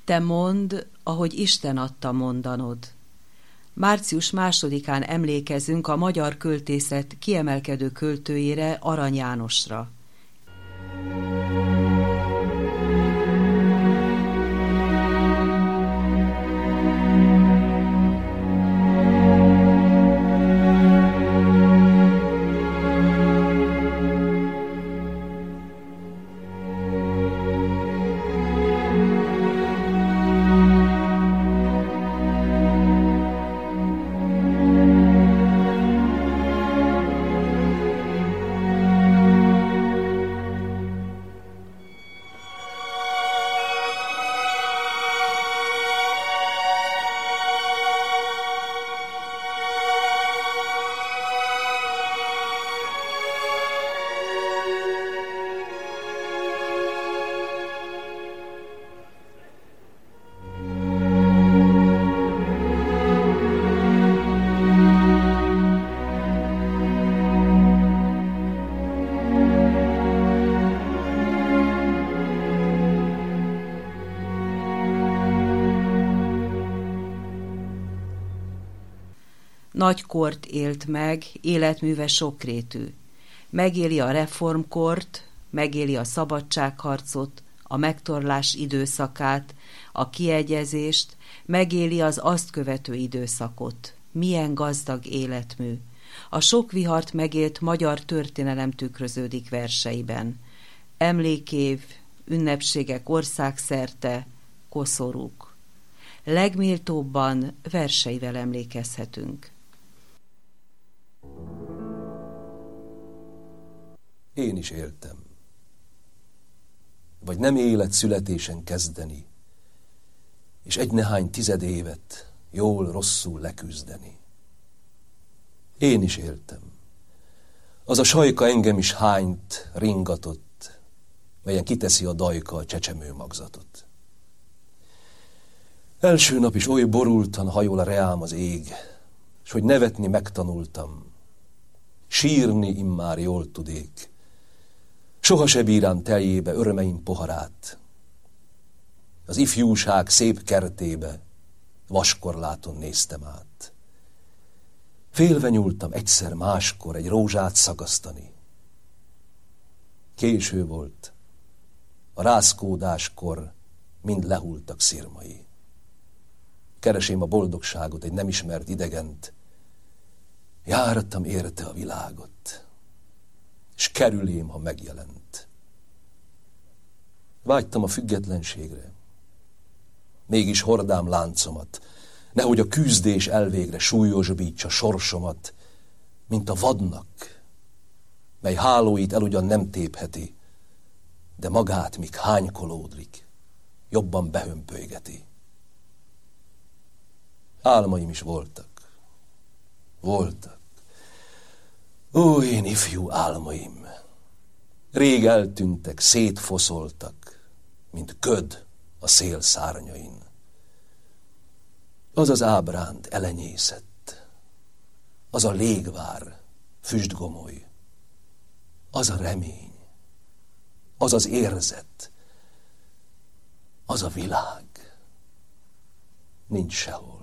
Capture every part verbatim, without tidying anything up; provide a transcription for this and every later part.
Te mondd, ahogy Isten adta mondanod. Március másodikán emlékezünk a magyar költészet kiemelkedő költőjére, Arany Jánosra. Nagy kort élt meg, életműve sokrétű. Megéli a reformkort, megéli a szabadságharcot, a megtorlás időszakát, a kiegyezést, megéli az azt követő időszakot. Milyen gazdag életmű! A sok vihart megélt magyar történelem tükröződik verseiben. Emlékév, ünnepségek országszerte, koszorúk. Legméltóbban verseivel emlékezhetünk. Én is éltem. Vagy nem élet születésen kezdeni, és egy nehány tized évet jól-rosszul leküzdeni. Én is éltem. Az a sajka engem is hányt, ringatott, melyen kiteszi a dajka a csecsemő magzatot. Első nap is oly borultan hajol a reám az ég, s hogy nevetni megtanultam, sírni immár jól tudék, soha se bírám teljébe örömeim poharát. Az ifjúság szép kertébe vaskorláton néztem át. Félve nyúltam egyszer máskor egy rózsát szagasztani. Késő volt, a rázkódáskor mind lehultak szirmai. Keresém a boldogságot, egy nem ismert idegent, járattam érte a világot, s kerülém, ha megjelent. Vágytam a függetlenségre, mégis hordám láncomat, nehogy a küzdés elvégre súlyosbítsa sorsomat, mint a vadnak, mely hálóit el ugyan nem tépheti, de magát, míg hánykolódlik, jobban behömpölygeti. Álmaim is voltak, voltak. Ó, én ifjú álmaim! Rég eltűntek, szétfoszoltak, mint köd a szél szárnyain. Az az ábránd elenyészett, az a légvár, füstgomoly, az a remény, az az érzet, az a világ, nincs sehol.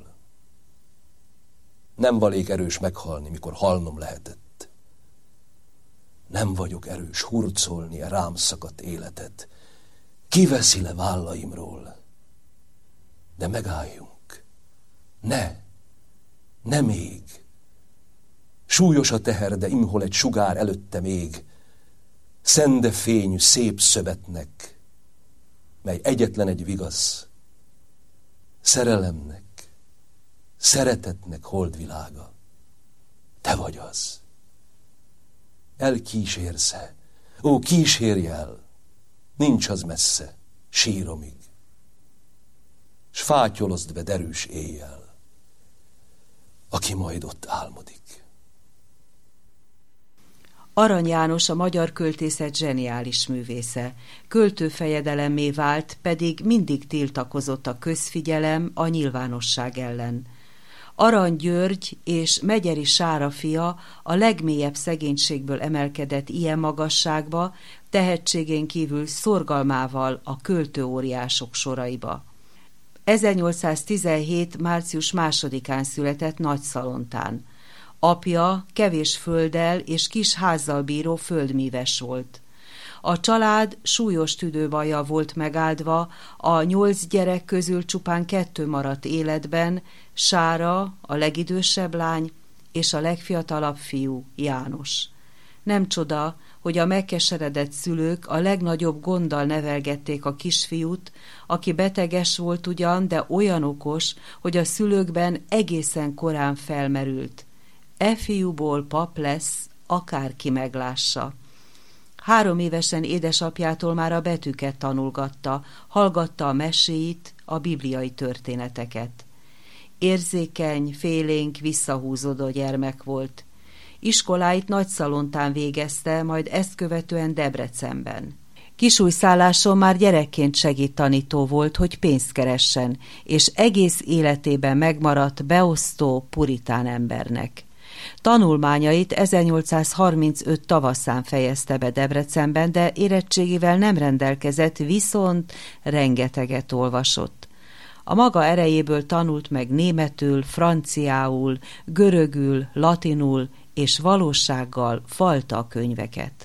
Nem valék erős meghalni, mikor halnom lehetett. Nem vagyok erős hurcolni a rám szakadt életet. Kiveszi le vállaimról? De megálljunk. Ne, ne még. Súlyos a teher, de imhol egy sugár előtte még. Szende fényű szép szövetnek, mely egyetlen egy vigasz. Szerelemnek, szeretetnek holdvilága. Te vagy az. Elkísérsz-e? Ó, kísérj el! Nincs az messze, síromig. S fátyolozd be derűs éjjel, aki majd ott álmodik. Arany János a magyar költészet zseniális művésze. Költőfejedelemmé vált, pedig mindig tiltakozott a közfigyelem, a nyilvánosság ellen. Arany György és Megyeri Sára fia a legmélyebb szegénységből emelkedett ilyen magasságba, tehetségén kívül szorgalmával a költőóriások soraiba. ezernyolcszáztizenhét. március másodikán született Nagyszalontán. Apja kevés földdel és kis házzal bíró földmíves volt. A család súlyos tüdőbajjal volt megáldva, a nyolc gyerek közül csupán kettő maradt életben, Sára, a legidősebb lány, és a legfiatalabb fiú, János. Nem csoda, hogy a megkeseredett szülők a legnagyobb gonddal nevelgették a kisfiút, aki beteges volt ugyan, de olyan okos, hogy a szülőkben egészen korán felmerült. E fiúból pap lesz, akárki meglássa. Három évesen édesapjától már a betűket tanulgatta, hallgatta a meséit, a bibliai történeteket. Érzékeny, félénk, visszahúzódó gyermek volt. Iskoláit Nagyszalontán végezte, majd ezt követően Debrecenben. Kisújszálláson már gyerekként segédtanító volt, hogy pénzt keressen, és egész életében megmaradt beosztó, puritán embernek. Tanulmányait ezernyolcszázharmincöt tavaszán fejezte be Debrecenben, de érettségével nem rendelkezett, viszont rengeteget olvasott. A maga erejéből tanult meg németül, franciául, görögül, latinul, és valósággal falta a könyveket.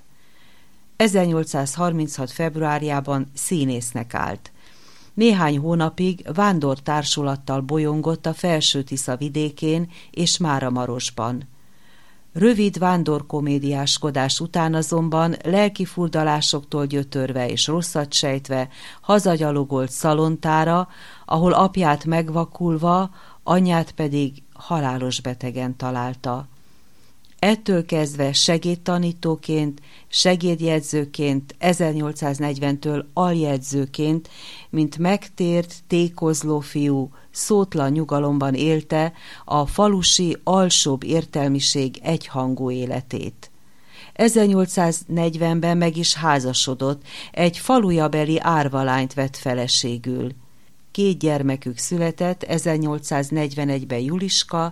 ezernyolcszázharminchat. februárjában színésznek állt. Néhány hónapig vándortársulattal bolyongott a Felső-Tisza vidékén és Máramarosban. Rövid vándorkomédiáskodás után azonban lelkifurdalásoktól gyötörve és rosszat sejtve hazagyalogolt Szalontára, ahol apját megvakulva, anyját pedig halálos betegen találta. Ettől kezdve segédtanítóként, segédjegyzőként, ezernyolcszáznegyventől aljegyzőként, mint megtért, tékozló fiú, szótlan nyugalomban élte a falusi alsóbb értelmiség egyhangú életét. ezernyolcszáznegyvenben meg is házasodott, egy falujabeli árvalányt vett feleségül. Két gyermekük született, ezernyolcszáznegyvenegyben Juliska,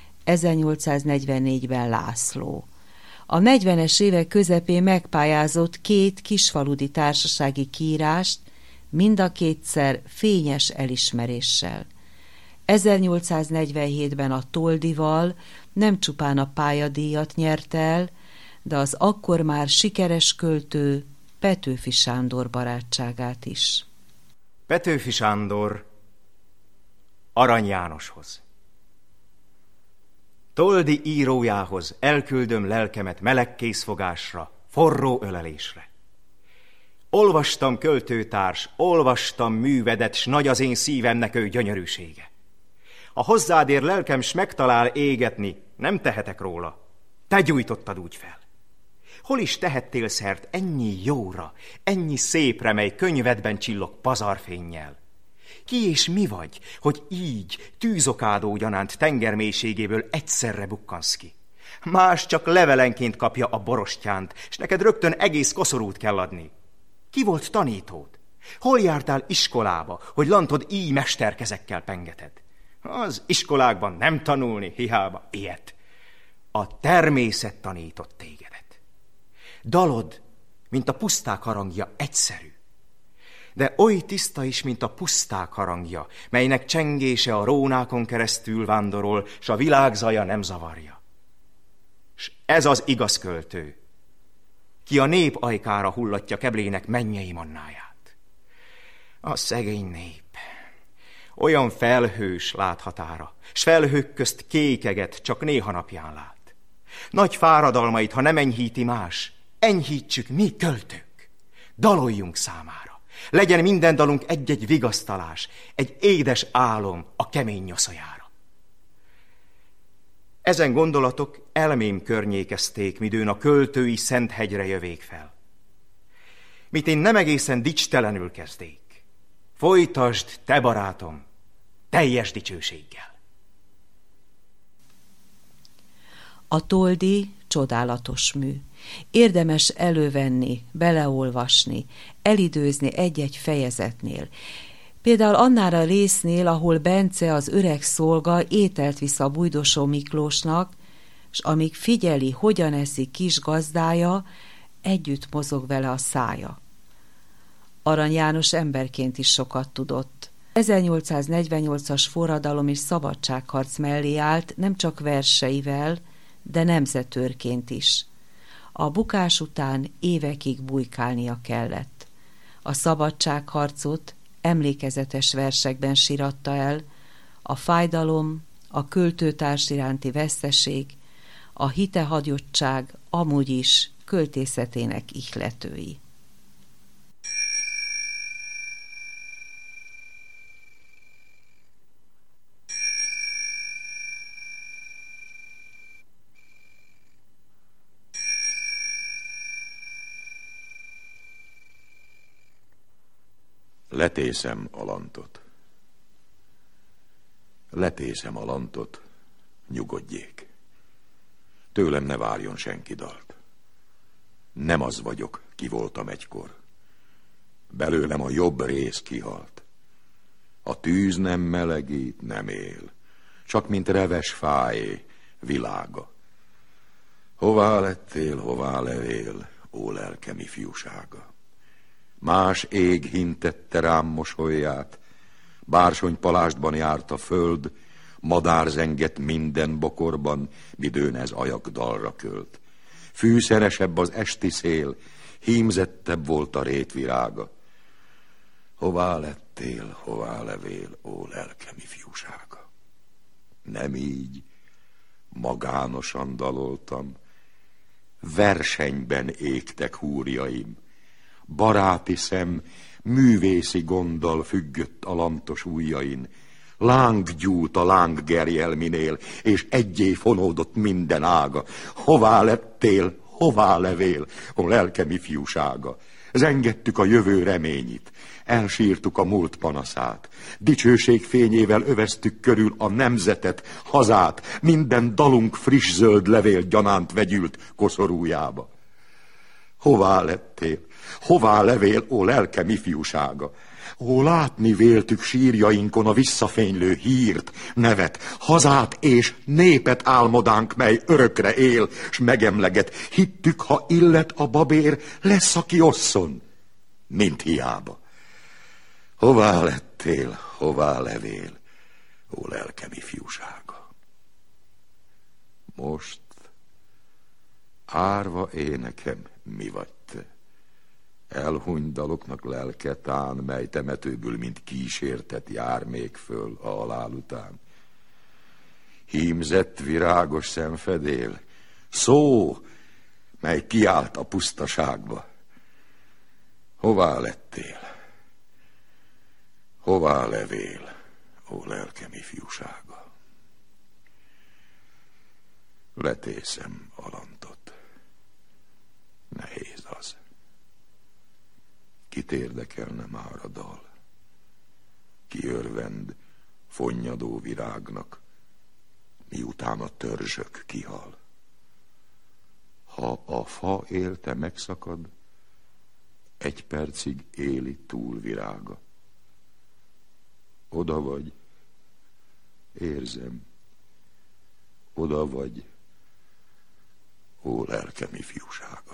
ezernyolcszáznegyvennégyben László. A negyvenes évek közepén megpályázott két kisfaludi társasági kiírást, mind a kétszer fényes elismeréssel. ezernyolcszáznegyvenhétben a Toldival nem csupán a pályadíjat nyert el, de az akkor már sikeres költő Petőfi Sándor barátságát is. Petőfi Sándor Arany Jánoshoz. Toldi írójához elküldöm lelkemet meleg készfogásra, forró ölelésre. Olvastam, költőtárs, olvastam művedet, s nagy az én szívemnek ő gyönyörűsége. A hozzádér lelkem s megtalál égetni, nem tehetek róla. Te gyújtottad úgy fel. Hol is tehettél szert ennyi jóra, ennyi szépre, mely könyvedben csillog pazarfénnyel? Ki és mi vagy, hogy így, tűzokádó gyanánt tengermélységéből egyszerre bukkansz ki? Más csak levelenként kapja a borostyánt, s neked rögtön egész koszorút kell adni. Ki volt tanítód? Hol jártál iskolába, hogy lantod így mesterkezekkel pengeted? Az iskolákban nem tanulni, hiába ilyet. A természet tanított tégedet. Dalod, mint a puszták harangja, egyszerű, de oly tiszta is, mint a puszták harangja, melynek csengése a rónákon keresztül vándorol, s a világ zaja nem zavarja. S ez az igaz költő, ki a nép ajkára hullatja keblének mennyei mannáját. A szegény nép olyan felhős láthatára, s felhők közt kékeget csak néha napján lát. Nagy fáradalmait, ha nem enyhíti más, enyhítsük mi költők, daloljunk számára. Legyen minden dalunk egy-egy vigasztalás, egy édes álom a kemény nyoszoljára. Ezen gondolatok elmém környékezték, midőn a költői Szenthegyre jövék fel. Mit én nem egészen dicstelenül kezdék. Folytasd, te barátom, teljes dicsőséggel. A Toldi csodálatos mű. Érdemes elővenni, beleolvasni, elidőzni egy-egy fejezetnél. Például annál a résznél, ahol Bence, az öreg szolga ételt visz a Bújdosó Miklósnak, s amíg figyeli, hogyan eszik kis gazdája, együtt mozog vele a szája. Arany János emberként is sokat tudott. ezernyolcszáznegyvennyolcas forradalom és szabadságharc mellé állt nem csak verseivel, de nemzetőrként is. A bukás után évekig bujkálnia kellett. A szabadságharcot emlékezetes versekben síratta el, a fájdalom, a költőtárs iránti veszteség, a hitehagyottság amúgy is költészetének ihletői. Letészem a lantot. Letészem a lantot, nyugodjék. Tőlem ne várjon senki dalt. Nem az vagyok, ki voltam egykor. Belőlem a jobb rész kihalt. A tűz nem melegít, nem él, csak mint reves fájé, világa. Hová lettél, hová levél, ó lelkem ifjúsága? Más ég hintette rám mosolyát, bársony palástban járt a föld, madár zengett minden bokorban, midőn ez ajak dalra költ. Fűszeresebb az esti szél, hímzettebb volt a rétvirága. Hová lettél, hová levél, ó lelkem ifjúsága? Nem így, magánosan daloltam, versenyben égtek húrjaim, baráti szem, művészi gonddal függött a lantos ujjain, láng gyújt a lánggerjelminél, és egyé fonódott minden ága. Hová lettél, hová levél, ó lelkem ifjúsága? Zengettük a jövő reményit, elsírtuk a múlt panaszát, dicsőség fényével öveztük körül a nemzetet, hazát, minden dalunk friss zöld levél gyanánt vegyült koszorújába. Hová lettél, hová levél, ó lelkem ifjúsága? Ó, látni véltük sírjainkon a visszafénylő hírt, nevet, hazát és népet álmodánk, mely örökre él, s megemleget. Hittük, ha illet a babér, lesz, aki osszon. Mint hiába. Hová lettél, hová levél, ó lelkem ifjúsága? Most árva énekem mi vagy te? Elhuny daloknak lelke tán, mely temetőből, mint kísértet jár még föl a halál után. Hímzett virágos szemfedél, szó, mely kiállt a pusztaságba. Hová lettél? Hová levél, ó lelkem ifjúsága? Letészem a lantot. Nehéz az. Kit érdekelne már a dal? Ki örvend fonnyadó virágnak, miután a törzsök kihal? Ha a fa élte megszakad, egy percig éli túl virága. Oda vagy, érzem, oda vagy, ó lelkem ifjúsága.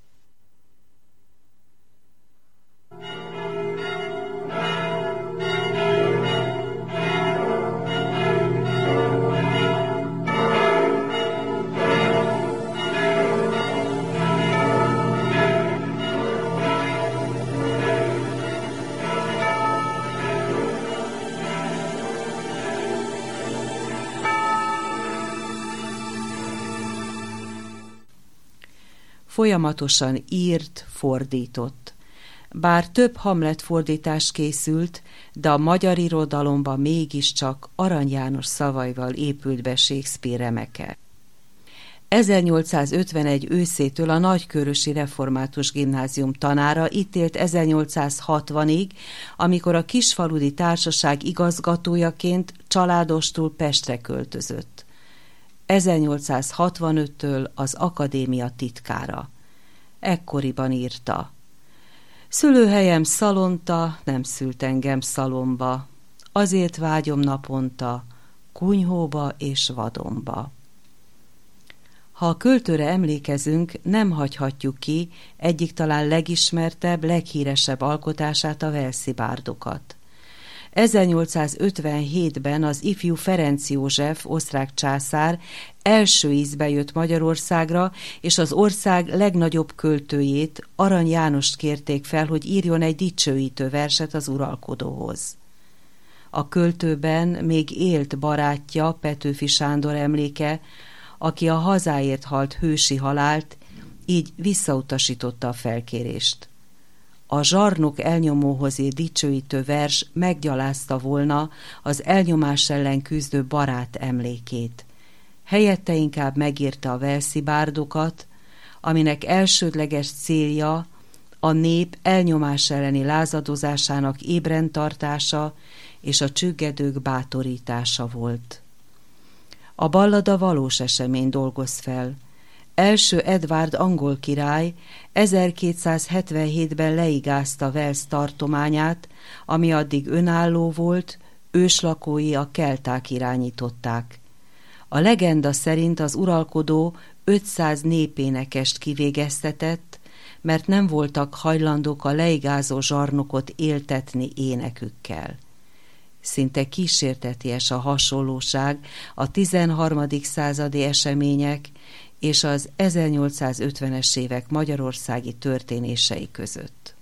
Folyamatosan írt, fordított. Bár több Hamlet fordítás készült, de a magyar irodalomba mégiscsak Arany János szavaival épült be Shakespeare remeke. ezernyolcszázötvenegy őszétől a Nagykőrösi Református Gimnázium tanára, itt élt ezernyolcszázhatvanig, amikor a Kisfaludy Társaság igazgatójaként családostul Pestre költözött. ezernyolcszázhatvanöttől az akadémia titkára. Ekkoriban írta: szülőhelyem Szalonta, nem szült engem szalomba, azért vágyom naponta, kunyhóba és vadonba. Ha a költőre emlékezünk, nem hagyhatjuk ki egyik talán legismertebb, leghíresebb alkotását, a Velszi bárdokat. ezernyolcszázötvenhétben az ifjú Ferenc József, osztrák császár első ízbe jött Magyarországra, és az ország legnagyobb költőjét, Arany Jánost kérték fel, hogy írjon egy dicsőítő verset az uralkodóhoz. A költőben még élt barátja, Petőfi Sándor emléke, aki a hazáért halt hősi halált, így visszautasította a felkérést. A zsarnok elnyomóhoz írt dicsőítő vers meggyalázta volna az elnyomás ellen küzdő barát emlékét. Helyette inkább megírta a velszi bárdokat, aminek elsődleges célja a nép elnyomás elleni lázadozásának ébren tartása és a csüggedők bátorítása volt. A ballada valós esemény dolgoz fel. Első Edvárd angol király ezerkétszázhetvenhétben leigázta Wales tartományát, ami addig önálló volt, őslakói a kelták irányították. A legenda szerint az uralkodó ötszáz népénekest kivégeztetett, mert nem voltak hajlandók a leigázó zsarnokot éltetni énekükkel. Szinte kísérteties a hasonlóság a tizenharmadik századi események és az ezernyolcszázötvenes évek magyarországi történései között.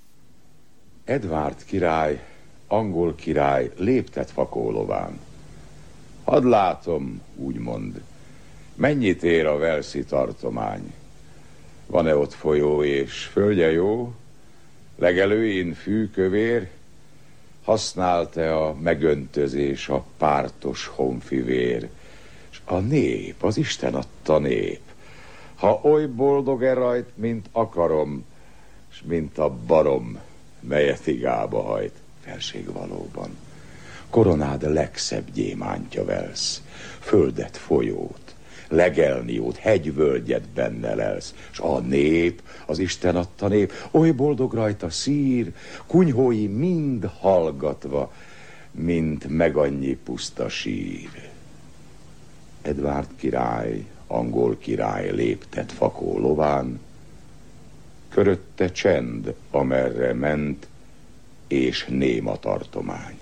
Edvárd király, angol király léptet fakólován. Hadd látom, úgymond, mennyit ér a velszi tartomány. Van-e ott folyó és földje jó? Legelőin fűkövér? Használt-e a megöntözés a pártos honfivér? S a nép, az Isten adta nép, ha oly boldog-e rajt, mint akarom, s mint a barom, melyet igába hajt, felség valóban. Koronád legszebb gyémántja Velsz, földet, folyót, legelniót, hegyvölgyet benne lelsz, s a nép, az Isten adta nép, oly boldog rajta szír, kunyhói mind hallgatva, mint megannyi puszta sír. Edvárd király, angol király léptet fakó lován, körötte csend, amerre ment, és néma tartomány.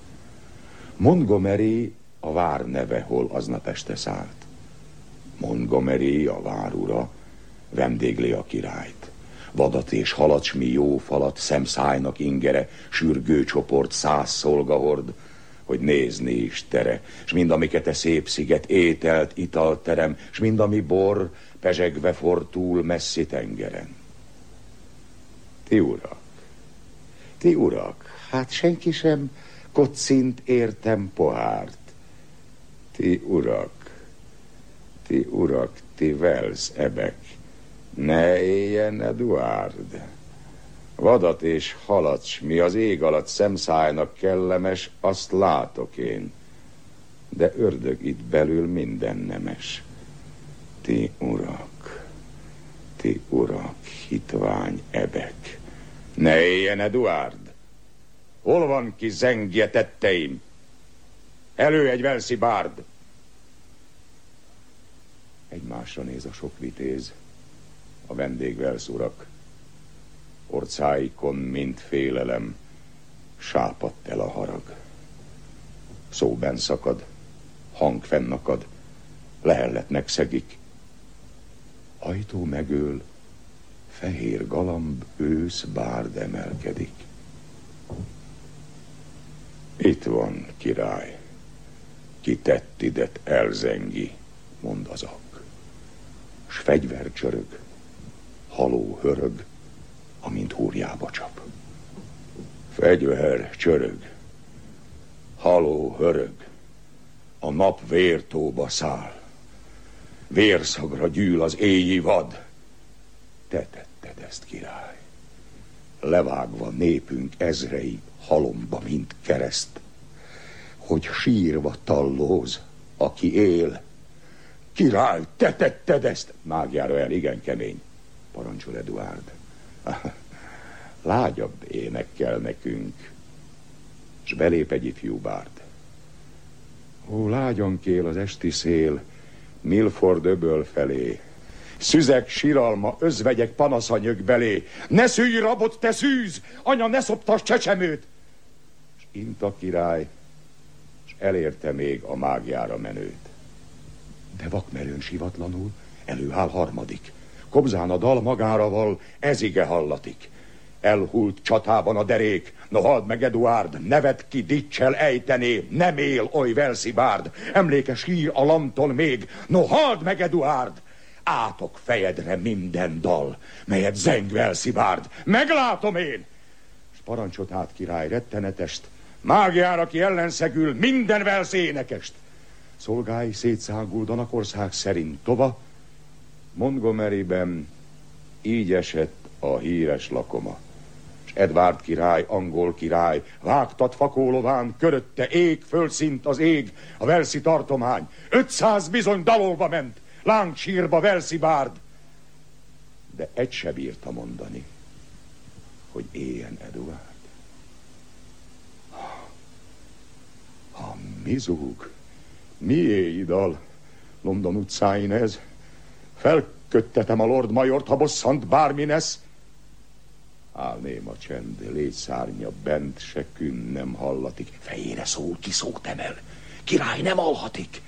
Montgomery a vár neve, hol aznap este szállt. Montgomery a várura vendégli a királyt. Vadat és halat, s mi jó falat, szemszájnak ingere, sürgő csoport, száz szolgahord, hogy nézni is tere, s mind amiket e szép sziget ételt, italterem, s mind ami bor, pezsegve fortúl messzi tengeren. Ti urak, ti urak, hát senki sem kocint értem pohárt. Ti urak, ti urak, ti Wales ebek, ne éljen Eduárd. Vadat és halat, s mi az ég alatt szemszájnak kellemes, azt látok én. De ördög itt belül minden nemes. Ti urak, ti urak, hitvány ebek, ne éljen Eduárd. Hol van ki zengje tetteim? Elő egy velszi bárd! Egymásra néz a sok vitéz, a vendég Velsz urak. Orcáikon mint félelem, sápadt el a harag. Szó benn szakad, hang fennakad, lehellet megszegik. Ajtó megöl, fehér galamb ősz bárd emelkedik. Itt van, király, ki tett idet elzengi, mond az ak. S fegyver csörög, haló hörög, amint húrjába csap. Fegyver csörög, haló hörög, a nap vértóba száll. Vérszagra gyűl az éji vad. Te tetted ezt, király, levágva népünk ezrei halomba, mint kereszt, hogy sírva tallóz, aki él. Király, te tetted ezt! Mágjára el, igen kemény, parancsol Eduárd. Lágyabb énekkel nekünk, s belép egy ifjú bárd. Ó, lágyan kél az esti szél, Milford öböl felé, szüzek, siralma, özvegyek, panaszanyög belé. Ne szűj rabot, te szűz! Anya, ne szoptass csecsemőt! S Inta király, és elérte még a mágiára menőt. De vakmerőn sivatlanul előáll harmadik. Kobzán a dal magára val, ezige hallatik. Elhult csatában a derék, no halld meg Eduárd, nevet ki dicsel ejtené, nem él oly Velszibárd. Emlékes hír a lamton még, no halld meg Eduárd. Átok fejedre minden dal, melyet zeng Velszibárd, meglátom én! S parancsot át király rettenetest, mágiára ki ellenszegül minden Velsz énekest. Szolgái szétszáguldanak ország szerint tova, Montgomeryben így esett a híres lakoma. S Edward király, angol király, vágtat fakólován, körötte ég, földszint az ég, a velszi tartomány. Ötszáz bizony dalolva ment, lángsírba Velszibárd. De egy se bírta mondani, hogy éljen Eduárd. Ha mi zúg, mié dal, London utcáin ez? Felköttetem a Lord Majort, ha bosszant bármi nesz. Álném a csend, légyszárnya bent, se kün nem hallatik. Fejére szól, ki szót emel, király nem alhatik.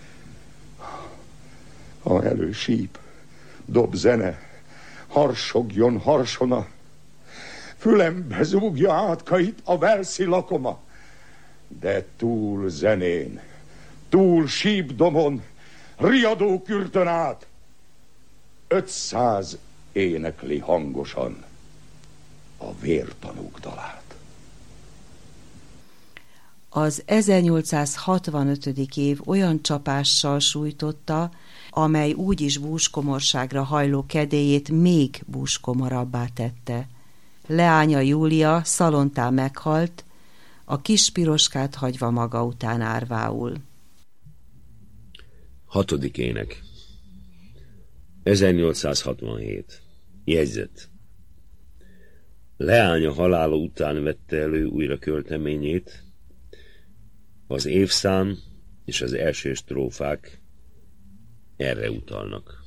Ha elősíp, dob zene, harsogjon harsona, fülembe zúgja átkait a velszi lakoma. De túl zenén, túl sípdomon, riadó kürtön át, ötszáz énekli hangosan a vértanúk dalát. Az ezernyolcszázhatvanötödik év olyan csapással sújtotta, amely úgyis búskomorságra hajló kedélyét még búskomorabbá tette. Leánya Júlia Szalontán meghalt, a kis Piroskát hagyva maga után árvául. Hatodik ének. ezernyolcszázhatvanhét. Jegyzet. Leánya halála után vette elő újra költeményét. Az évszám és az első strófák erre utalnak.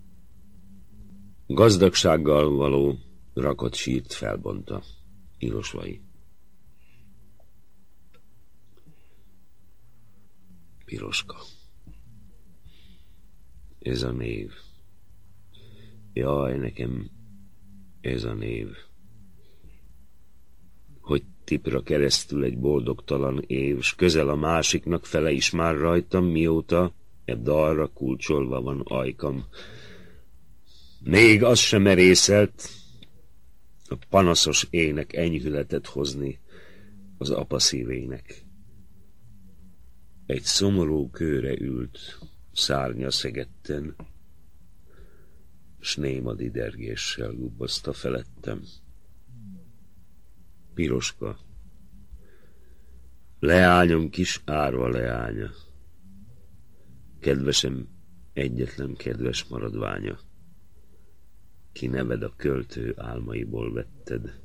Gazdagsággal való rakott sírt felbonta. Ilosvai. Piroska. Ez a név. Jaj, nekem ez a név. Hogy tipra keresztül egy boldogtalan év, s közel a másiknak fele is már rajtam, mióta e dalra kulcsolva van ajkam. Még az sem merészelt a panaszos ének enyhületet hozni az apa szívének. Egy szomorú kőre ült, szárnya szegetten, s néma didergéssel gubbaszta felettem. Piroska, leányom kis árva leánya, kedvesem egyetlen kedves maradványa, ki neved a költő álmaiból vetted.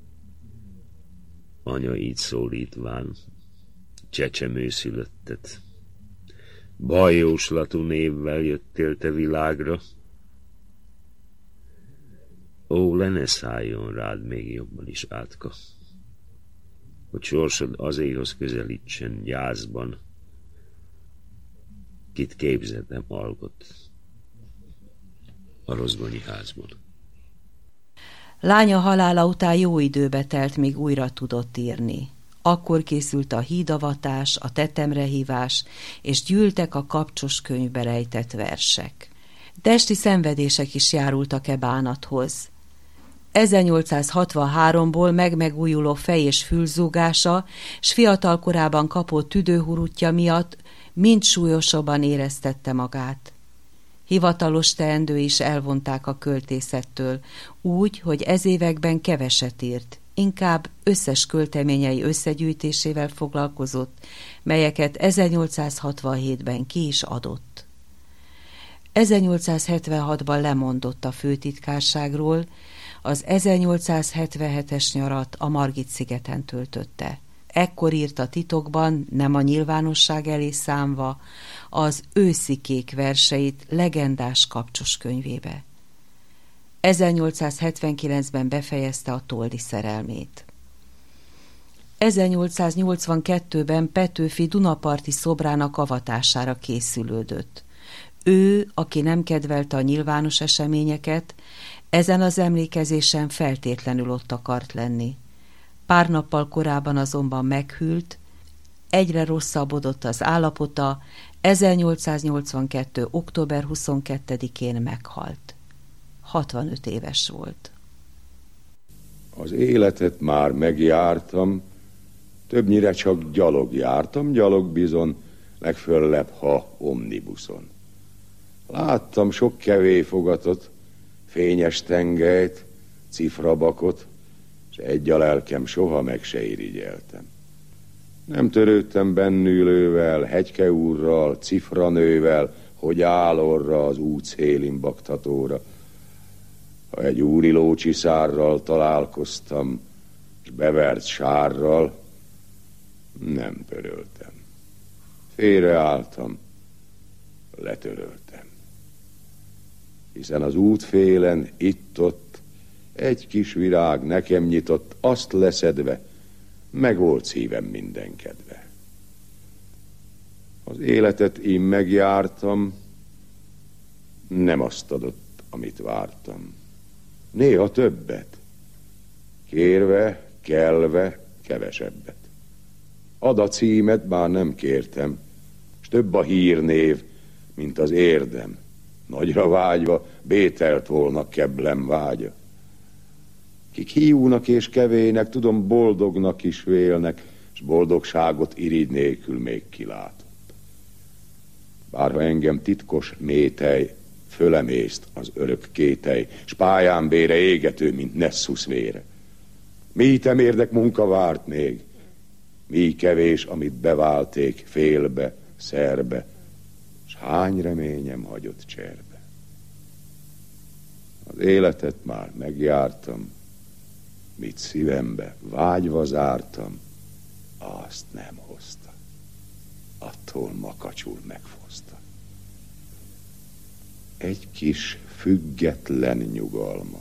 Anya így szólítván, csecsemő szülöttet. Bajjóslatú névvel jöttél te világra. Ó, le ne szálljon rád még jobban is átka, hogy sorsod azéhoz közelítsen gyászban, kit képzeltem alkot a rozgonyi házban. Lánya halála után jó időbe telt, még újra tudott írni. Akkor készült a hídavatás, a tetemrehívás, és gyűltek a kapcsos könyvbe rejtett versek. Testi szenvedések is járultak e bánathoz. ezernyolcszázhatvanháromból megmegújuló fej- és fülzúgása, s fiatal korában kapott tüdőhurutja miatt mind súlyosabban éreztette magát. Hivatalos teendő is elvonták a költészettől, úgy, hogy ez években keveset írt, inkább összes költeményei összegyűjtésével foglalkozott, melyeket ezernyolcszázhatvanhétben ki is adott. ezernyolcszázhetvenhatban lemondott a főtitkárságról, az ezernyolcszázhetvenhetes nyarat a Margit-szigeten töltötte. Ekkor írta titokban, nem a nyilvánosság elé számva, az Őszi kék verseit legendás kapcsos könyvébe. ezernyolcszázhetvenkilencben befejezte a Toldi szerelmét. ezernyolcszáznyolcvankettőben Petőfi Dunaparti szobrának avatására készülődött. Ő, aki nem kedvelte a nyilvános eseményeket, ezen az emlékezésen feltétlenül ott akart lenni. Pár nappal korábban azonban meghűlt, egyre rosszabbodott az állapota, ezernyolcszáznyolcvankettő. október huszonkettedikén meghalt. hatvanöt éves volt. Az életet már megjártam, többnyire csak gyalog jártam, gyalog bizon, legföllebb, ha omnibuszon. Láttam sok kevélyfogatot, fényes tengelyt, cifrabakot, és egy a lelkem soha meg se irigyeltem. Nem törődtem bennülővel, Hegyke úrral, cifranővel, hogy áll orra az út szélin baktatóra. Ha egy úri lócsiszárral találkoztam, és bevert sárral, nem töröltem. Félreálltam, letöröltem. Hiszen az útfélen, itt-ott, egy kis virág nekem nyitott, azt leszedve, meg volt szívem minden kedve. Az életet én megjártam, nem azt adott, amit vártam. Néha többet, kérve, kelve, kevesebbet. Ad a címet, bár nem kértem, s több a hírnév, mint az érdem. Nagyra vágyva, bételt volna keblem vágya. Kik hiúnak és kevének, tudom, boldognak is vélnek, s boldogságot irigy nélkül még kilátott. Bárha engem titkos métej fölemészt az örök kétely, s pályán bére égető, mint Nessus vére. Mi temérdek munka várt még, mi kevés, amit beválték félbe, szerbe, s hány reményem hagyott cserbe. Az életet már megjártam, mit szívembe vágyva zártam, azt nem hozta. Attól makacsul megfoszta. Egy kis független nyugalmat,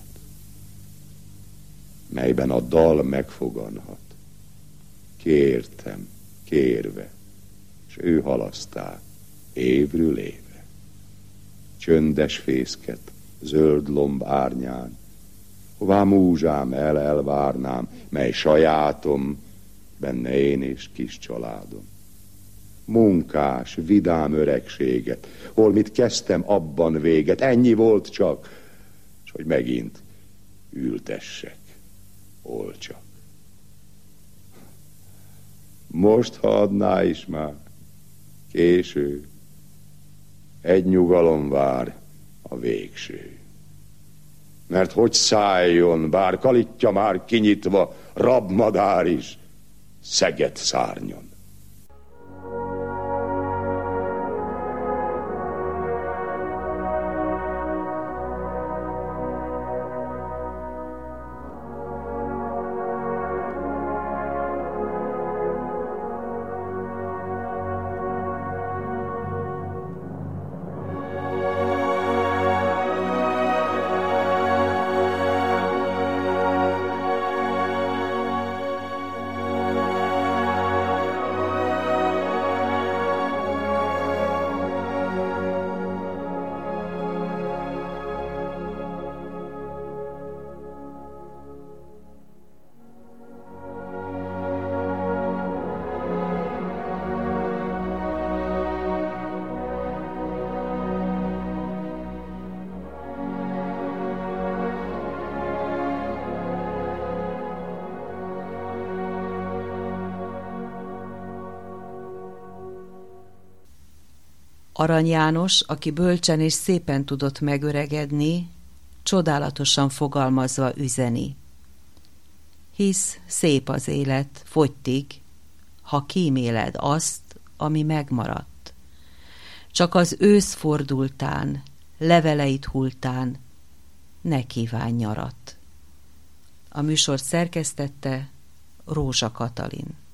melyben a dal megfoganhat. Kértem, kérve, s ő halasztál évről évre. Csöndes fészket, zöld lomb árnyán, hová múzsám el elvárnám, mely sajátom, benne én és kis családom. Munkás, vidám öregséget, hol mit kezdtem, abban véget, ennyi volt csak, és hogy megint ültessek, hol csak. Most, ha adná is már, késő, egy nyugalom vár, a végső. Mert hogy szálljon, bár kalitja már kinyitva, rabmadár is, szeget szárnyon. Arany János, aki bölcsen és szépen tudott megöregedni, csodálatosan fogalmazva üzeni. Hisz szép az élet, fogytig, ha kíméled azt, ami megmaradt. Csak az ősz fordultán, leveleit hultán, ne kívánj nyarat. A műsort szerkesztette Rózsa Katalin.